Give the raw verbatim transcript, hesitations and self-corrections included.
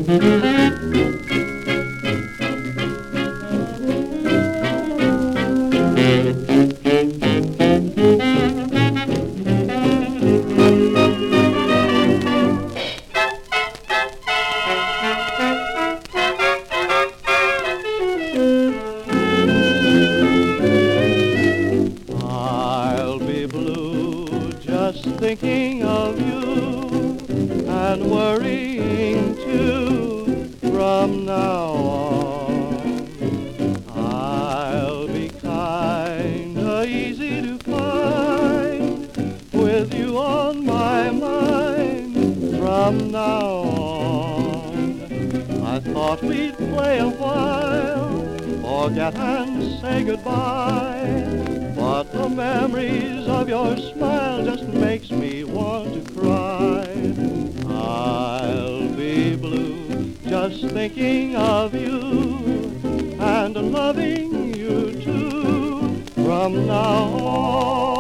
I'll be blue just thinking of you and worrying too from now on. I'll be kinda easy to find with you on my mind from now on. I thought we'd play a while, forget and say goodbye, but the memories of your smile just makes me want to cry. I'll be blue just thinking of you and loving you too from now on.